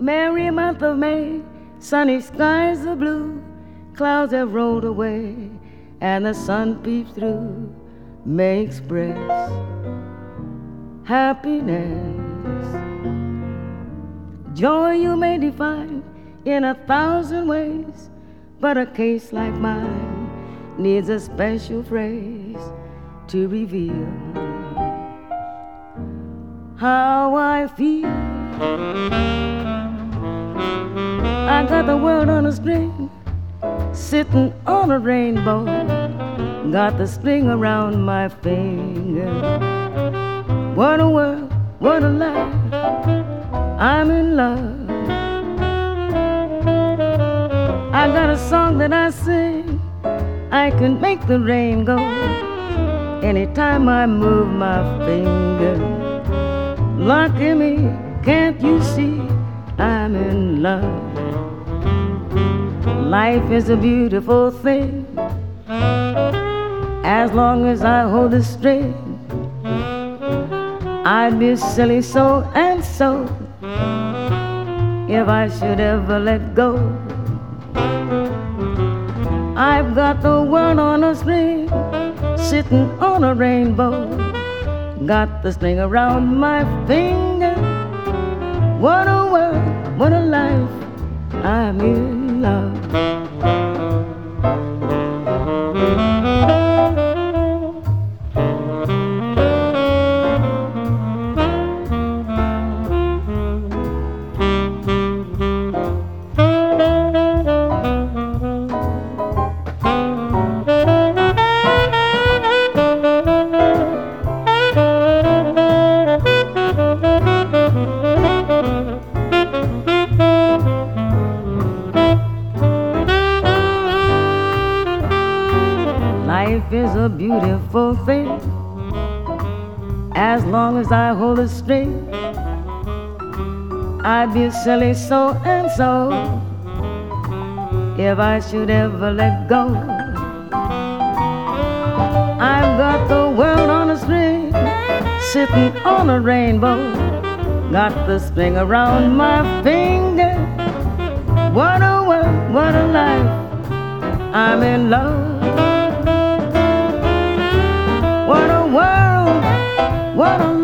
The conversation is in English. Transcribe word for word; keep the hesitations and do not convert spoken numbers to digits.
Merry month of May, sunny skies are blue, clouds have rolled away, and the sun peeps through. May express happiness. Joy you may define in a thousand ways, but a case like mine needs a special phrase to reveal how I feel. I got the world on a string, sitting on a rainbow, got the string around my finger. What a world, what a life, I'm in love. I got a song that I sing, I can make the rain go anytime I move my finger. Lucky me, can't you see I'm in love? Life is a beautiful thing, as long as I hold the string. I'd be silly so and so if I should ever let go. I've got the world on a string, sitting on a rainbow, got the string around my finger. What a world, what a life, I'm in love. Life is a beautiful thing, as long as I hold a string. I'd be silly so and so if I should ever let go. I've got the world on a string, sitting on a rainbow, got the string around my finger. What a world, what a life, I'm in love. What a world, what a